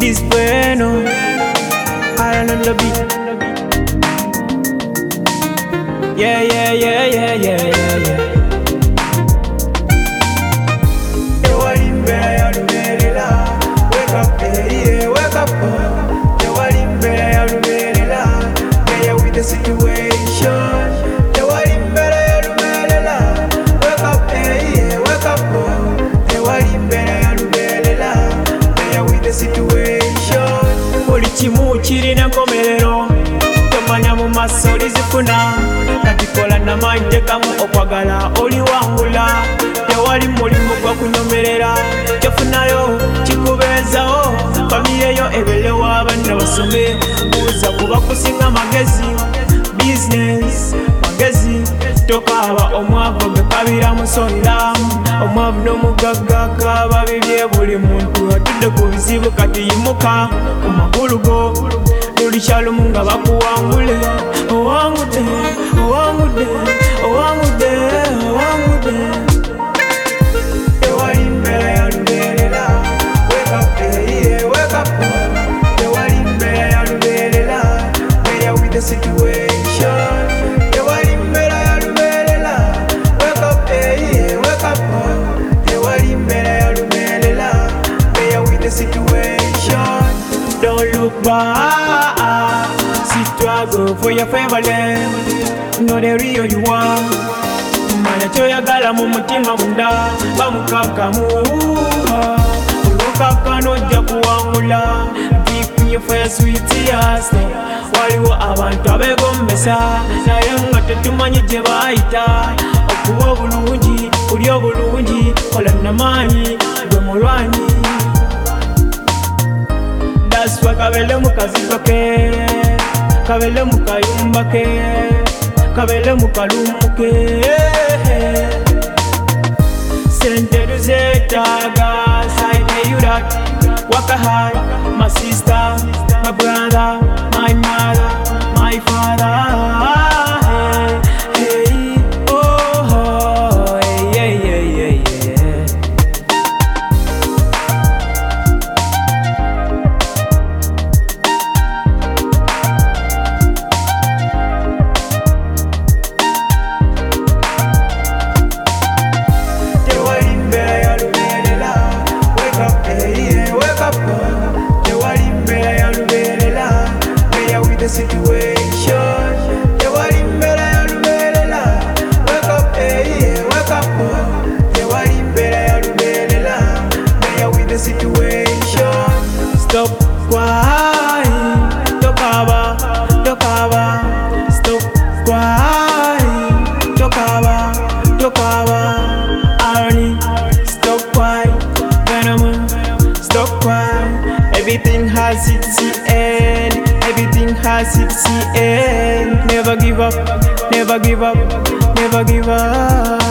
is bueno. Ireland the beat. Yeah, yeah, yeah, yeah, yeah, yeah, yeah. Wake up, yeah, wake up. With the situation. Wake up, yeah, wake up. With the situation. Buli kimu kirina enkomerero, tomanya mu maaso olizifuna. Kati kola n'amaanyi tekamu okwagala oliwangula. Tewali mulimu gwa kunyomerera, kyofunayo kikubeezawo. Famiyeyo ebeerewo abaana basome, buuza kuba kusinga magezi. Business magezi, tokaaba omwavu gekabira musonda. Omwavu n'omugagga kaaba bibye buli muntu atudde ku bizibu. Kati yimuka ku magulu go, luli kyalumu nga bakuwangule. Owangudde, owangudde, owangudde, owangudde. Tewali mbeera ya lubeerera. Wake up, yeah, wake up. Tewali mbeera ya lubeerera. Bear with the situation. Tewali mbeera ya lubeerera. Wake up, yeah, wake up. Tewali mbeera ya lubeerera. Bear with the situation. Don't look back. Struggle for your family. Know the real you are. Manya kyoyagala mu mutima munda bamukakamuha. Olwokaka nojja kuwangula. Give me for your sweet tears. Waliwo abantu abeegombesa naye nga tetumanyi gye baayita. Okuba obulungi kulya obulungi, kola n'amaanyi gwe mulwanyi. That's why kabele mu kazigo ke, kabele mu kayumba ke, kabele mu kalumu ke. Sente tuzeetaaga, I tell you that. Waka hard, my sister, my brother, my mother, my father. Hey, hey, oh, oh, hey, hey, hey, hey, hey. Tewali mbeera ya lubeerera. Wake up, yeah, wake up. Tewali mbeera ya lubeerera. Bear with the situation. Tewali mbeera ya lubeerera. Wake up, yeah, wake up. Tewali mbeera ya lubeerera. Bear with the situation. Stop crying. Tokaba, tokaba. Stop crying. Tokaba, tokaba. Irony. Stop crying. Venom. Stop crying. Everything has its end. Everything has its end. Never give up. Never give up. Never give up.